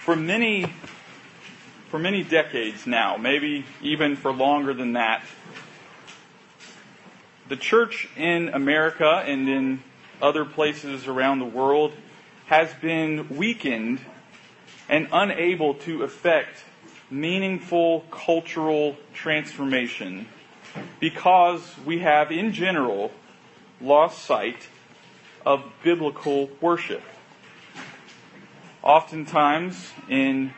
For many decades now, maybe even for longer than that, the church in America and in other places around the world has been weakened and unable to effect meaningful cultural transformation because we have, in general, lost sight of biblical worship. Oftentimes, in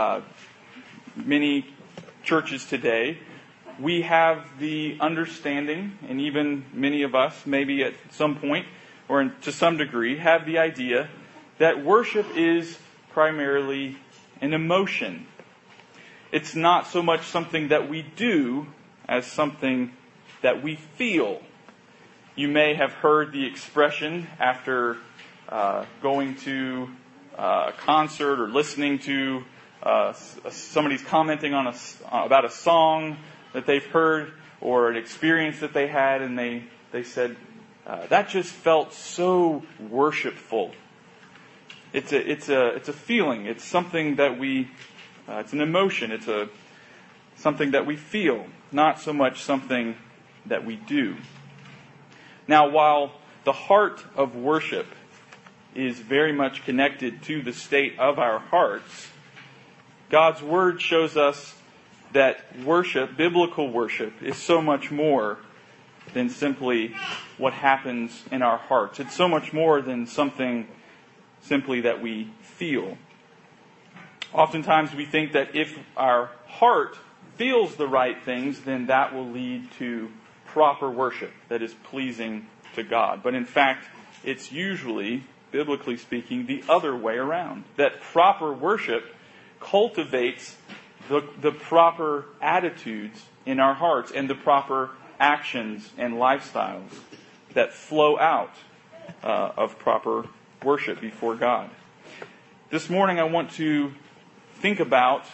many churches today, we have the understanding, and even many of us, maybe at some point, or to some degree, have the idea that worship is primarily an emotion. It's not so much something that we do as something that we feel. You may have heard the expression after going to a concert or listening to somebody's commenting on about a song that they've heard or an experience that they had, and they said, that just felt so worshipful. It's a feeling. It's something that it's an emotion. It's something that we feel, not so much something that we do. Now, while the heart of worship is very much connected to the state of our hearts, God's Word shows us that worship, biblical worship, is so much more than simply what happens in our hearts. It's so much more than something simply that we feel. Oftentimes we think that if our heart feels the right things, then that will lead to proper worship that is pleasing to God. But in fact, it's usually, biblically speaking, the other way around. That proper worship cultivates the proper attitudes in our hearts and the proper actions and lifestyles that flow out of proper worship before God. This morning I want to think about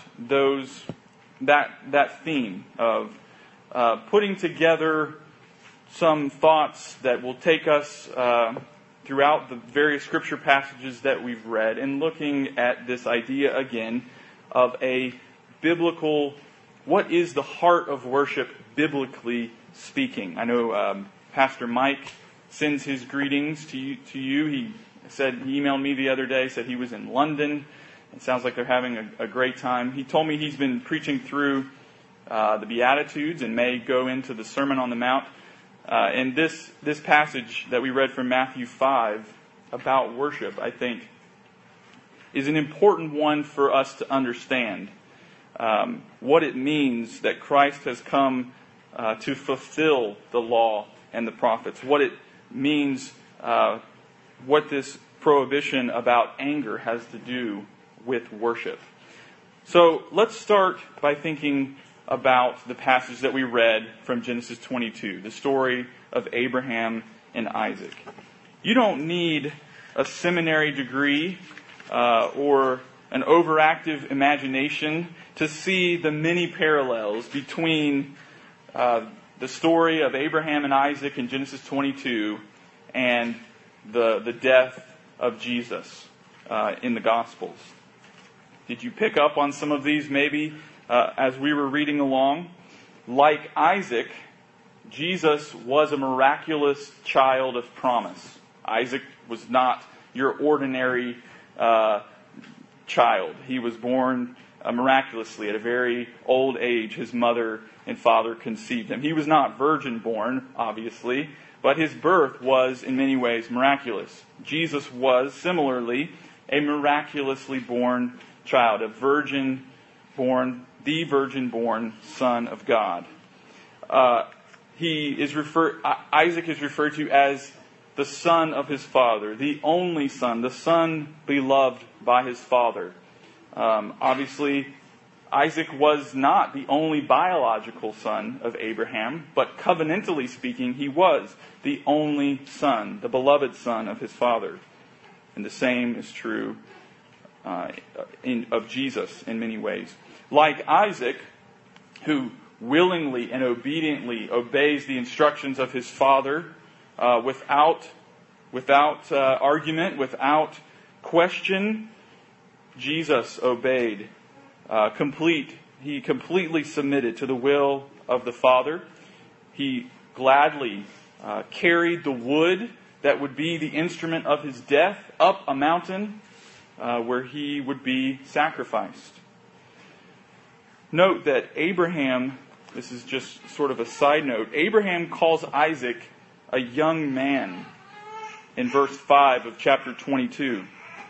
that theme of putting together some thoughts that will take us throughout the various scripture passages that we've read and looking at this idea again of a biblical, what is the heart of worship biblically speaking? I know Pastor Mike sends his greetings to you. He emailed me the other day, said he was in London. It sounds like they're having a great time. He told me he's been preaching through the Beatitudes and may go into the Sermon on the Mount. And this passage that we read from Matthew 5 about worship, I think, is an important one for us to understand. What it means that Christ has come to fulfill the law and the prophets. What it means, what this prohibition about anger has to do with worship. So let's start by thinking about the passage that we read from Genesis 22, the story of Abraham and Isaac. You don't need a seminary degree or an overactive imagination to see the many parallels between the story of Abraham and Isaac in Genesis 22 and the death of Jesus in the Gospels. Did you pick up on some of these maybe as we were reading along? Like Isaac, Jesus was a miraculous child of promise. Isaac was not your ordinary child. He was born miraculously at a very old age. His mother and father conceived him. He was not virgin born, obviously, but his birth was in many ways miraculous. Jesus was similarly a miraculously born child, the virgin born Son of God. Isaac is referred to as the son of his father, the only son, the son beloved by his father. Obviously, Isaac was not the only biological son of Abraham, but covenantally speaking, he was the only son, the beloved son of his father. And the same is true of Jesus in many ways. Like Isaac, who willingly and obediently obeys the instructions of his father without argument, without question, Jesus obeyed, he completely submitted to the will of the Father. He gladly carried the wood that would be the instrument of his death up a mountain where he would be sacrificed. Note that Abraham, this is just sort of a side note, Abraham calls Isaac a young man in verse 5 of chapter 22.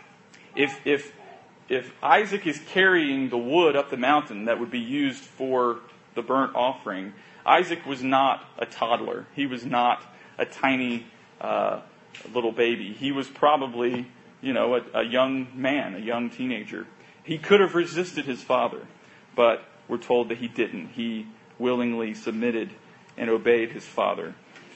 If Isaac is carrying the wood up the mountain that would be used for the burnt offering, Isaac was not a toddler. He was not a tiny little baby. He was probably, a young man, a young teenager. He could have resisted his father, but we're told that he didn't. He willingly submitted and obeyed his father.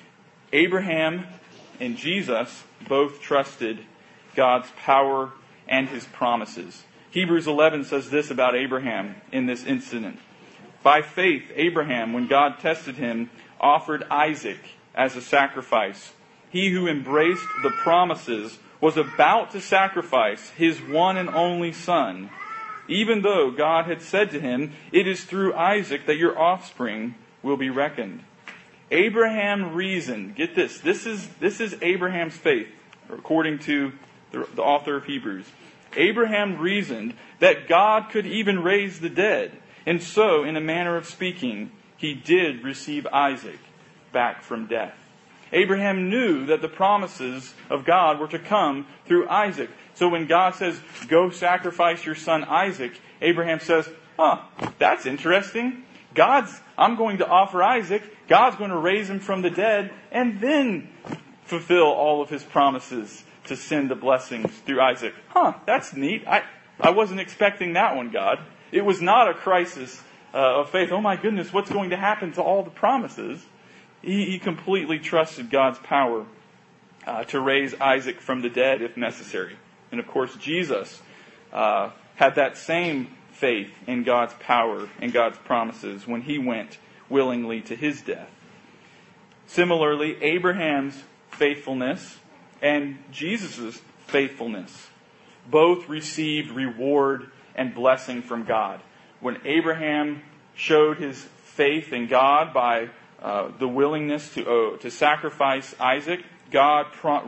Abraham and Jesus both trusted God's power and his promises. Hebrews 11 says this about Abraham in this incident. By faith, Abraham, when God tested him, offered Isaac as a sacrifice. He who embraced the promises was about to sacrifice his one and only son, even though God had said to him, "It is through Isaac that your offspring will be reckoned." Abraham reasoned, get this is Abraham's faith, according to the author of Hebrews. Abraham reasoned that God could even raise the dead, and so, in a manner of speaking, he did receive Isaac back from death. Abraham knew that the promises of God were to come through Isaac. So when God says, "Go sacrifice your son Isaac," Abraham says, that's interesting. I'm going to offer Isaac. God's going to raise him from the dead and then fulfill all of his promises to send the blessings through Isaac. That's neat. I wasn't expecting that one, God. It was not a crisis of faith. Oh my goodness, what's going to happen to all the promises? He completely trusted God's power to raise Isaac from the dead if necessary. And of course, Jesus had that same faith in God's power and God's promises when he went willingly to his death. Similarly, Abraham's faithfulness and Jesus' faithfulness both received reward and blessing from God. When Abraham showed his faith in God by the willingness to sacrifice Isaac, God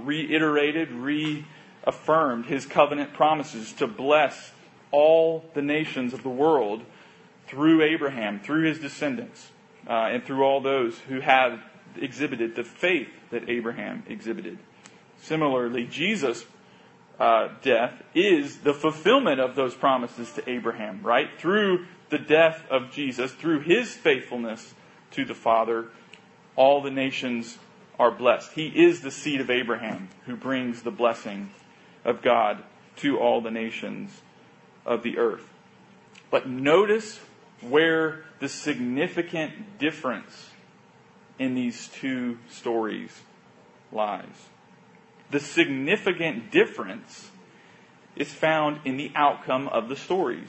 reaffirmed his covenant promises to bless all the nations of the world through Abraham, through his descendants, and through all those who had exhibited the faith that Abraham exhibited. Similarly, Jesus' death is the fulfillment of those promises to Abraham, right? Through the death of Jesus, through his faithfulness to the Father, all the nations are blessed. He is the seed of Abraham who brings the blessing of God to all the nations of the earth. But notice where the significant difference in these two stories lies. The significant difference is found in the outcome of the stories.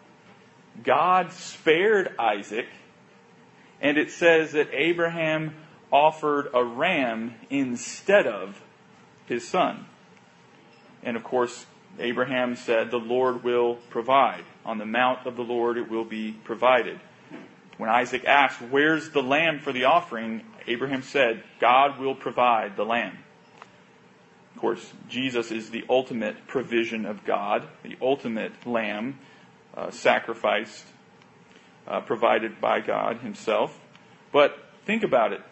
God spared Isaac, and it says that Abraham offered a ram instead of his son. And of course, Abraham said, "The Lord will provide. On the mount of the Lord it will be provided." When Isaac asked, "Where's the lamb for the offering?" Abraham said, "God will provide the lamb." Of course, Jesus is the ultimate provision of God, the ultimate lamb sacrificed, provided by God himself. But think about it.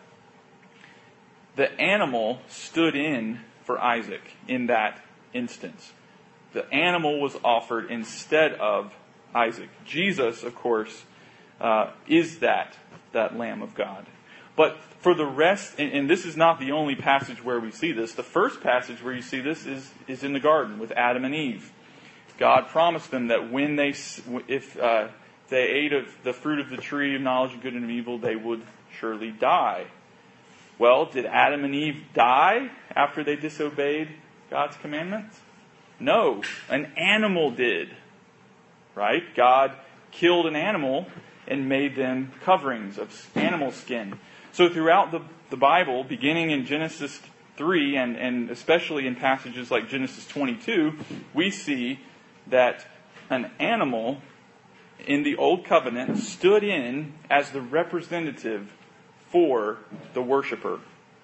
The animal stood in for Isaac in that instance. The animal was offered instead of Isaac. Jesus, of course, is that Lamb of God. But for the rest, and this is not the only passage where we see this. The first passage where you see this is in the garden with Adam and Eve. God promised them that if they ate of the fruit of the tree of knowledge of good and of evil, they would surely die. Well, did Adam and Eve die after they disobeyed God's commandments? No, an animal did. Right? God killed an animal and made them coverings of animal skin. So throughout the Bible, beginning in Genesis 3 and especially in passages like Genesis 22, we see that an animal in the Old Covenant stood in as the representative for the worshiper.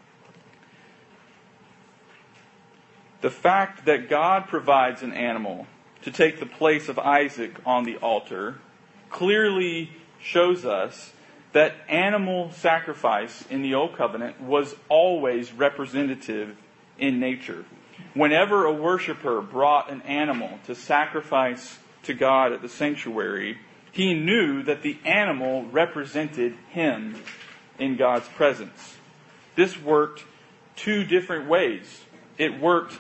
The fact that God provides an animal to take the place of Isaac on the altar clearly shows us that animal sacrifice in the Old Covenant was always representative in nature. Whenever a worshiper brought an animal to sacrifice to God at the sanctuary, he knew that the animal represented him in God's presence. This worked two different ways. It worked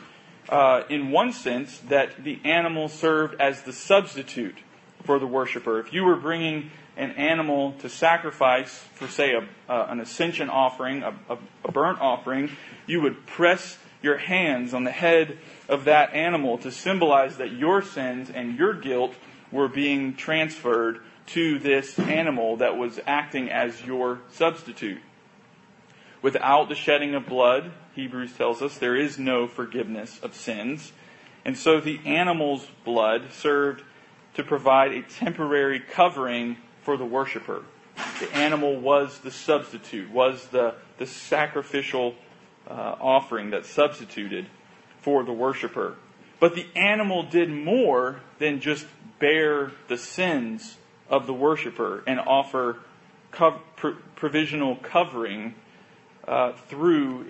in one sense that the animal served as the substitute for the worshiper. If you were bringing an animal to sacrifice for, say, an ascension offering, a burnt offering, you would press your hands on the head of that animal to symbolize that your sins and your guilt were being transferred to this animal that was acting as your substitute. Without the shedding of blood, Hebrews tells us, there is no forgiveness of sins. And so the animal's blood served to provide a temporary covering for the worshiper. The animal was the substitute, was the sacrificial offering that substituted for the worshiper. But the animal did more than just bear the sins of the worshiper and offer provisional covering through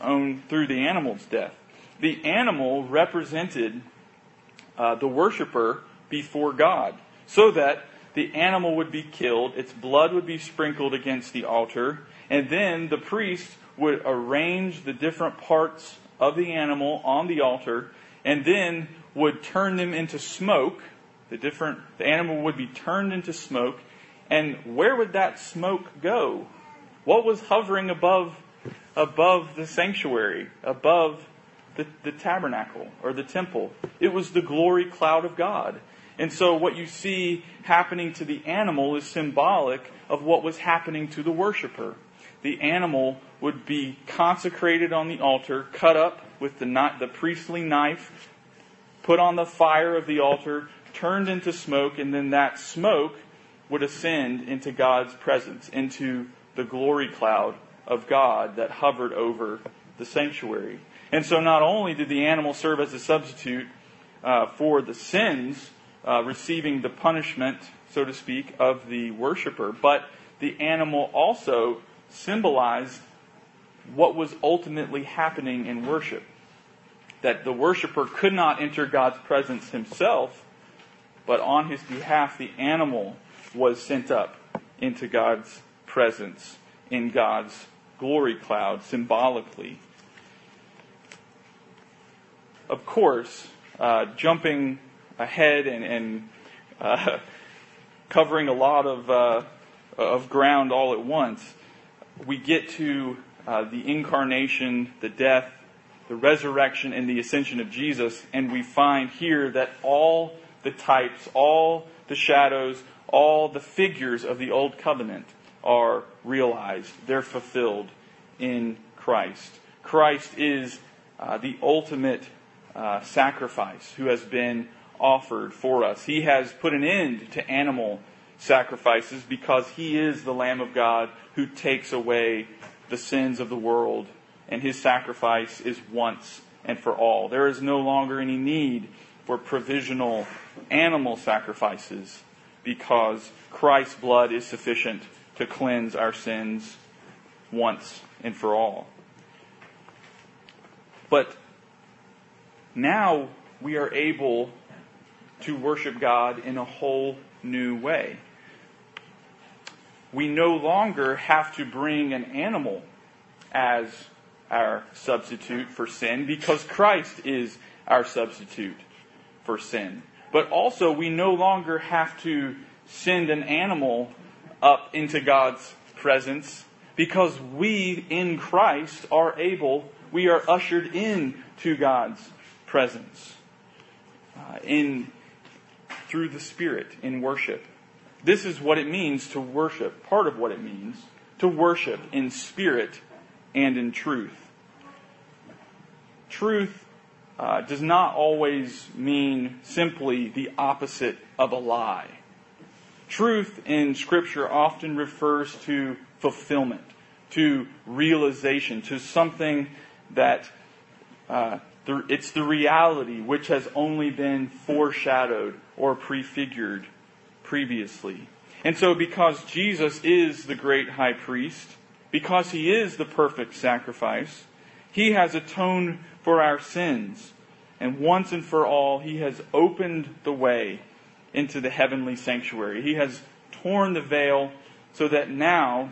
the animal's death. The animal represented the worshiper before God, so that the animal would be killed, its blood would be sprinkled against the altar, and then the priest would arrange the different parts of the animal on the altar, and then would turn them into smoke. The animal would be turned into smoke, and where would that smoke go? What was hovering above the sanctuary, above the tabernacle or the temple? It was the glory cloud of God. And so what you see happening to the animal is symbolic of what was happening to the worshiper. The animal would be consecrated on the altar, cut up with the priestly knife, put on the fire of the altar, turned into smoke, and then that smoke would ascend into God's presence, into the glory cloud of God that hovered over the sanctuary. And so not only did the animal serve as a substitute for the sins, receiving the punishment, so to speak, of the worshiper, but the animal also symbolized what was ultimately happening in worship. That the worshiper could not enter God's presence himself, but on his behalf the animal was sent up into God's presence in God's glory cloud, symbolically. Of course, jumping ahead and covering a lot of ground all at once, we get to the incarnation, the death, the resurrection, and the ascension of Jesus, and we find here that all the types, all the shadows, all the figures of the Old Covenant are realized. They're fulfilled in Christ. Christ is the ultimate sacrifice who has been offered for us. He has put an end to animal sacrifices because He is the Lamb of God who takes away the sins of the world, and His sacrifice is once and for all. There is no longer any need for provisional animal sacrifices because Christ's blood is sufficient to cleanse our sins once and for all. But now we are able to worship God in a whole new way. We no longer have to bring an animal as our substitute for sin because Christ is our substitute for sin. But also we no longer have to send an animal up into God's presence because we in Christ we are ushered into God's presence through the Spirit in worship. This is what it means to worship, part of what it means to worship in spirit and in truth. Truth does not always mean simply the opposite of a lie. Truth in Scripture often refers to fulfillment, to realization, to something that it's the reality which has only been foreshadowed or prefigured previously. And so because Jesus is the great high priest, because he is the perfect sacrifice, he has atoned for our sins. And once and for all, he has opened the way into the heavenly sanctuary. He has torn the veil so that now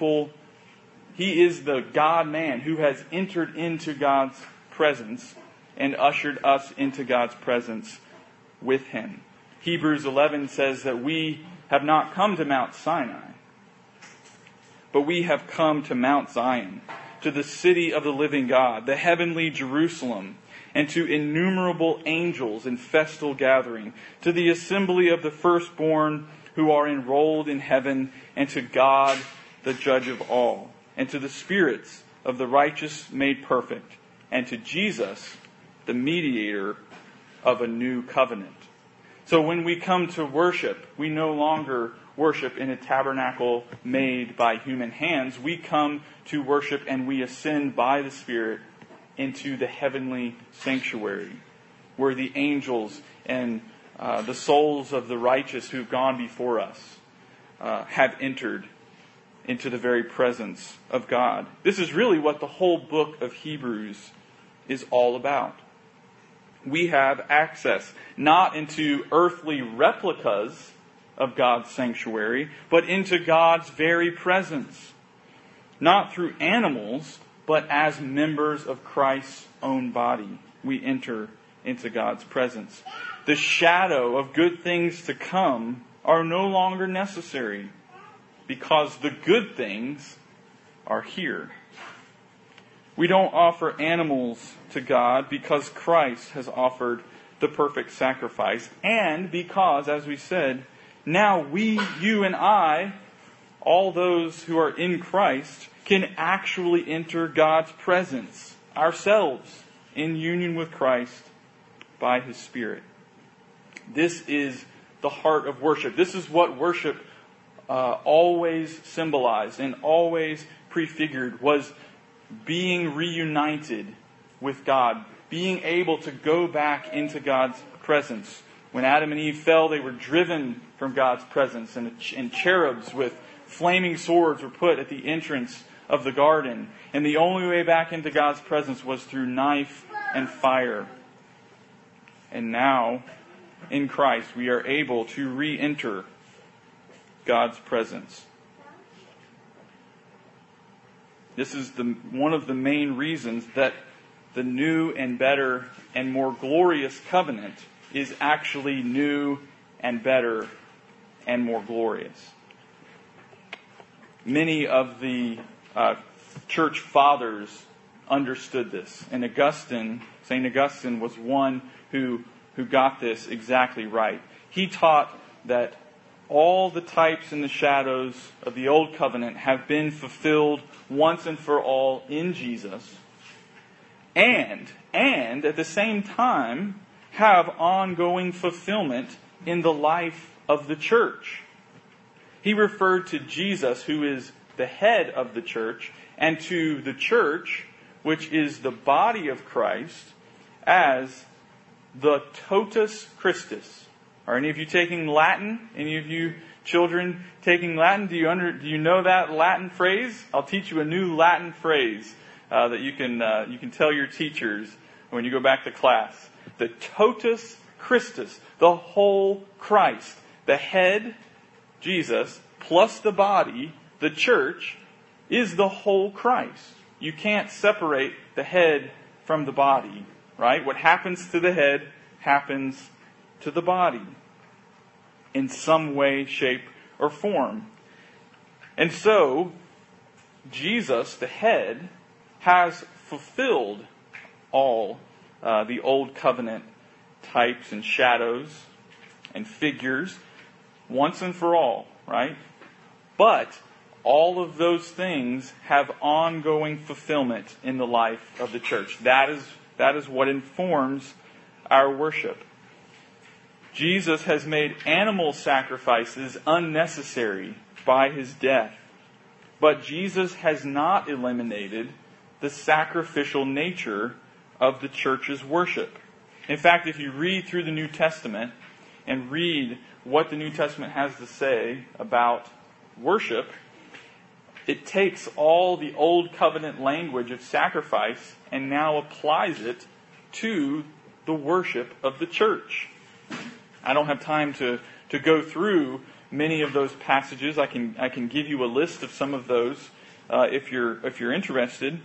he is the God-man who has entered into God's presence and ushered us into God's presence with him. Hebrews 11 says that we have not come to Mount Sinai, but we have come to Mount Zion, to the city of the living God, the heavenly Jerusalem, and to innumerable angels in festal gathering, to the assembly of the firstborn who are enrolled in heaven, and to God, the judge of all, and to the spirits of the righteous made perfect, and to Jesus, the mediator of a new covenant. So when we come to worship, we no longer worship in a tabernacle made by human hands. We come to worship and we ascend by the Spirit into the heavenly sanctuary, where the angels and the souls of the righteous who've gone before us have entered into the very presence of God. This is really what the whole book of Hebrews is all about. We have access not into earthly replicas of God's sanctuary, but into God's very presence. Not through animals, but as members of Christ's own body, we enter into God's presence. The shadow of good things to come are no longer necessary because the good things are here. We don't offer animals to God because Christ has offered the perfect sacrifice, and because, as we said, now you and I, all those who are in Christ, can actually enter God's presence ourselves in union with Christ by His Spirit. This is the heart of worship. This is what worship always symbolized and always prefigured, was being reunited with God, being able to go back into God's presence. When Adam and Eve fell, they were driven from God's presence, and cherubs with flaming swords were put at the entrance of the garden. And the only way back into God's presence was through knife and fire. And now, in Christ, we are able to re-enter God's presence. This is one of the main reasons that the new and better and more glorious covenant is actually new and better and more glorious. Many of the church fathers understood this, and St. Augustine was one who got this exactly right. He taught that all the types and the shadows of the old covenant have been fulfilled once and for all in Jesus, and at the same time have ongoing fulfillment in the life of the church. He referred to Jesus, who is the head of the church, and to the church, which is the body of Christ, as the totus Christus. Are any of you taking Latin? Any of you children taking Latin? Do you know that Latin phrase? I'll teach you a new Latin phrase that you can tell your teachers when you go back to class. The totus Christus, the whole Christ, the head, Jesus, plus the body, the church, is the whole Christ. You can't separate the head from the body, right? What happens to the head happens to the body in some way, shape, or form. And so, Jesus, the head, has fulfilled all the old covenant types and shadows and figures once and for all, right? But all of those things have ongoing fulfillment in the life of the church. That is That is what informs our worship. Jesus has made animal sacrifices unnecessary by his death. But Jesus has not eliminated the sacrificial nature of the church's worship. In fact, if you read through the New Testament and read what the New Testament has to say about worship, it takes all the old covenant language of sacrifice and now applies it to the worship of the church. I don't have time to go through many of those passages. I can give you a list of some of those if you're interested.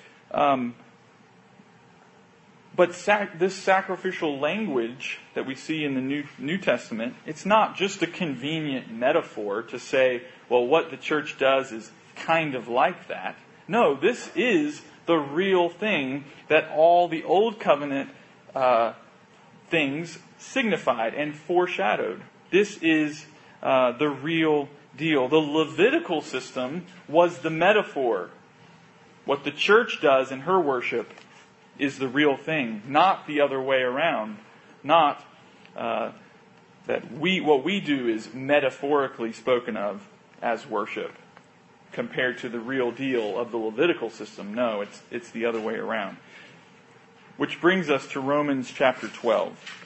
But this sacrificial language that we see in the New Testament, it's not just a convenient metaphor to say, well, what the church does is kind of like that. No, this is the real thing that all the Old Covenant things signified and foreshadowed. This is the real deal. The Levitical system was the metaphor. What the church does in her worship is the real thing, not the other way around. Not that what we do is metaphorically spoken of as worship compared to the real deal of the Levitical system. No, it's the other way around. Which brings us to Romans chapter 12.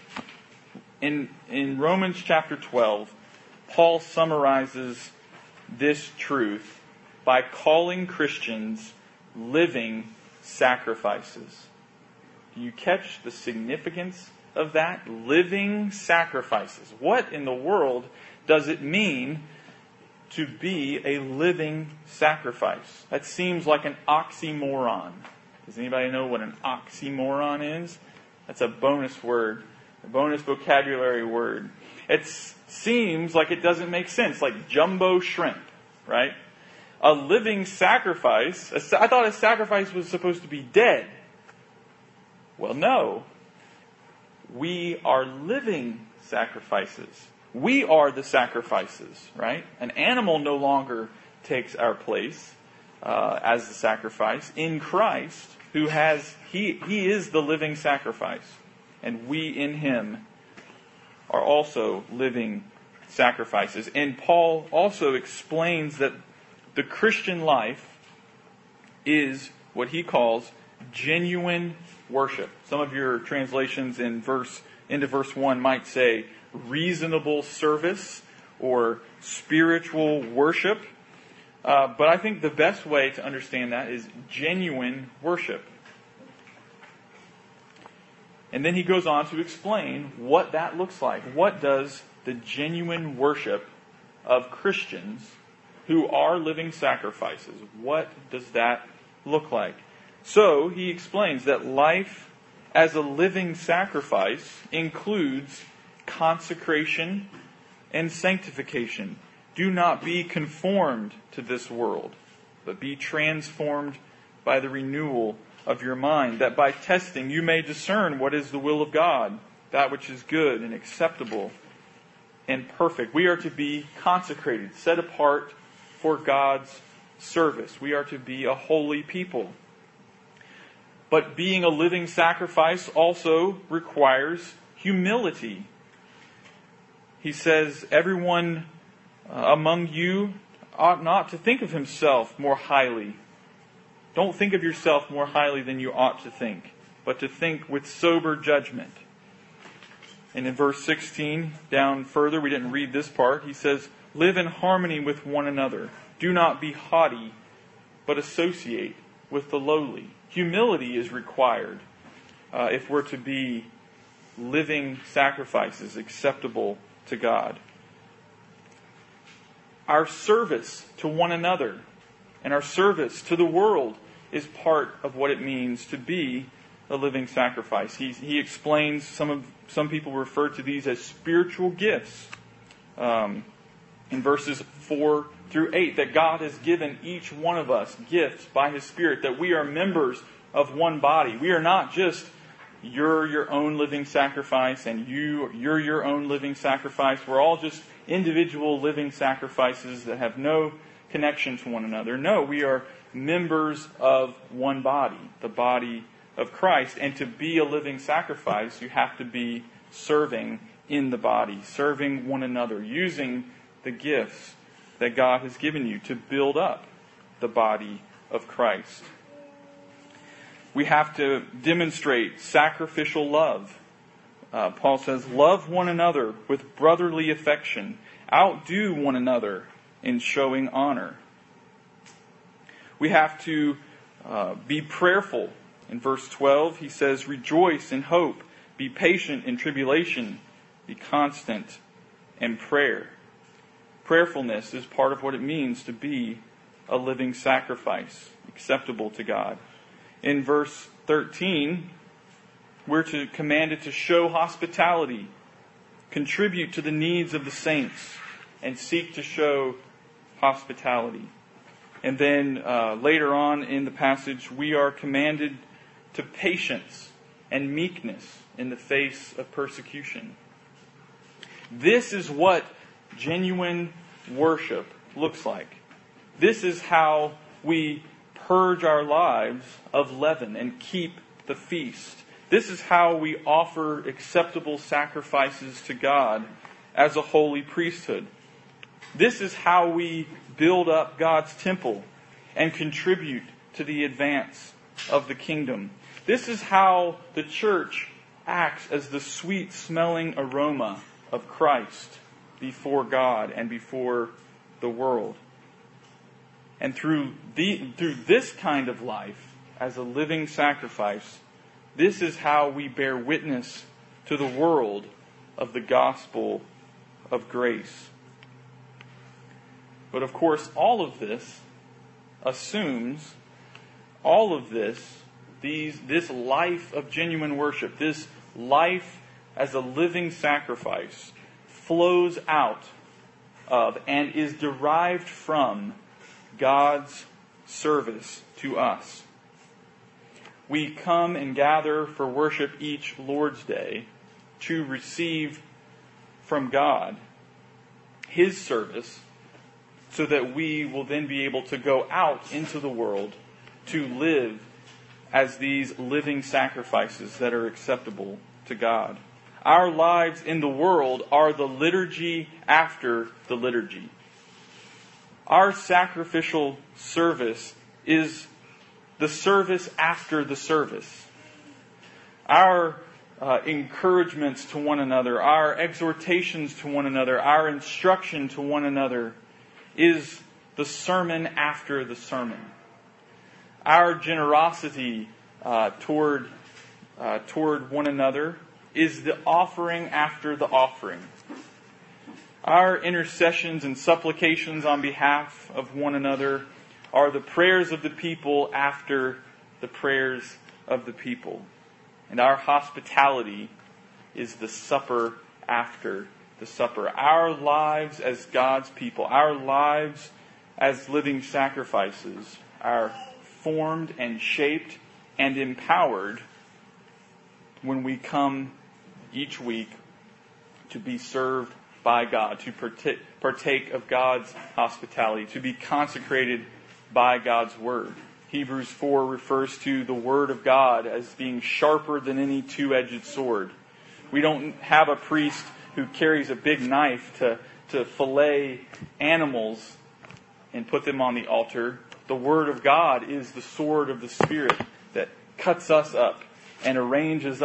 In Romans chapter 12, Paul summarizes this truth by calling Christians living sacrifices. Do you catch the significance of that? Living sacrifices. What in the world does it mean to be a living sacrifice? That seems like an oxymoron. Does anybody know what an oxymoron is? That's a bonus word, a bonus vocabulary word. It seems like it doesn't make sense, like jumbo shrimp, right? A living sacrifice. I thought a sacrifice was supposed to be dead. Well, no. We are living sacrifices. We are the sacrifices, right? An animal no longer takes our place as the sacrifice. In Christ, He is the living sacrifice. And we in Him are also living sacrifices. And Paul also explains that the Christian life is what he calls genuine worship. Some of your translations into verse 1 might say reasonable service or spiritual worship. But I think the best way to understand that is genuine worship. And then he goes on to explain what that looks like. What does the genuine worship of Christians who are living sacrifices, what does that look like? So he explains that life as a living sacrifice includes consecration and sanctification. Do not be conformed to this world, but be transformed by the renewal of your mind, that by testing you may discern what is the will of God, that which is good and acceptable and perfect. We are to be consecrated, set apart for God's service. We are to be a holy people. But being a living sacrifice also requires humility. He says, everyone among you ought not to think of himself more highly. Don't think of yourself more highly than you ought to think, but to think with sober judgment. And in verse 16, down further, we didn't read this part, he says, live in harmony with one another. Do not be haughty, but associate with the lowly. Humility is required if we're to be living sacrifices acceptable to God. Our service to one another and our service to the world is part of what it means to be a living sacrifice. He explains, some people refer to these as spiritual gifts. In verses 4 through 8, that God has given each one of us gifts by His Spirit, that we are members of one body. We are not just you're your own living sacrifice and you're your own living sacrifice. We're all just individual living sacrifices that have no connection to one another. No, we are members of one body, the body of Christ. And to be a living sacrifice, you have to be serving in the body, serving one another, using the gifts that God has given you to build up the body of Christ. We have to demonstrate sacrificial love. Paul says, love one another with brotherly affection. Outdo one another in showing honor. We have to be prayerful. In verse 12, he says, rejoice in hope, be patient in tribulation, be constant in prayer. Prayerfulness is part of what it means to be a living sacrifice, acceptable to God. In verse 13, we're commanded to show hospitality, contribute to the needs of the saints, and seek to show hospitality. And then later on in the passage, we are commanded to patience and meekness in the face of persecution. This is what genuine worship looks like. This is how we purge our lives of leaven and keep the feast. This is how we offer acceptable sacrifices to God as a holy priesthood. This is how we build up God's temple and contribute to the advance of the kingdom. This is how the church acts as the sweet-smelling aroma of Christ before God and before the world. And through this kind of life, as a living sacrifice, this is how we bear witness to the world of the gospel of grace. But of course, all of this assumes this life of genuine worship, this life as a living sacrifice, flows out of and is derived from God's service to us. We come and gather for worship each Lord's Day to receive from God His service, so that we will then be able to go out into the world to live as these living sacrifices that are acceptable to God. Our lives in the world are the liturgy after the liturgy. Our sacrificial service is the service after the service. Our encouragements to one another, our exhortations to one another, our instruction to one another is the sermon after the sermon. Our generosity toward one another is the offering after the offering. Our intercessions and supplications on behalf of one another are the prayers of the people after the prayers of the people. And our hospitality is the supper after the supper. Our lives as God's people, our lives as living sacrifices, are formed and shaped and empowered when we come each week to be served by God, to partake of God's hospitality, to be consecrated by God's Word. Hebrews 4 refers to the Word of God as being sharper than any two-edged sword. We don't have a priest who carries a big knife to fillet animals and put them on the altar. The Word of God is the sword of the Spirit that cuts us up and rearranges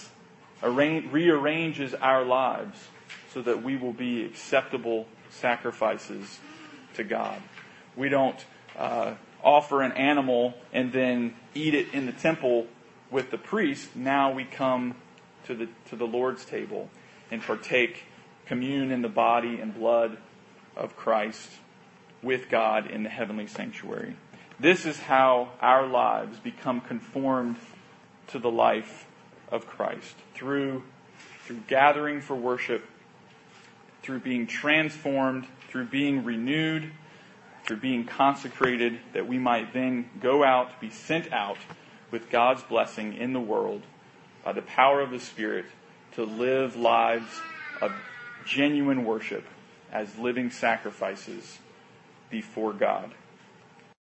our lives so that we will be acceptable sacrifices to God. We don't offer an animal and then eat it in the temple with the priest. Now we come to the Lord's table and commune in the body and blood of Christ with God in the heavenly sanctuary. This is how our lives become conformed to the life of Christ. Through gathering for worship, through being transformed, through being renewed, through being consecrated, that we might then go out, be sent out with God's blessing in the world by the power of the Spirit to live lives of genuine worship as living sacrifices before God.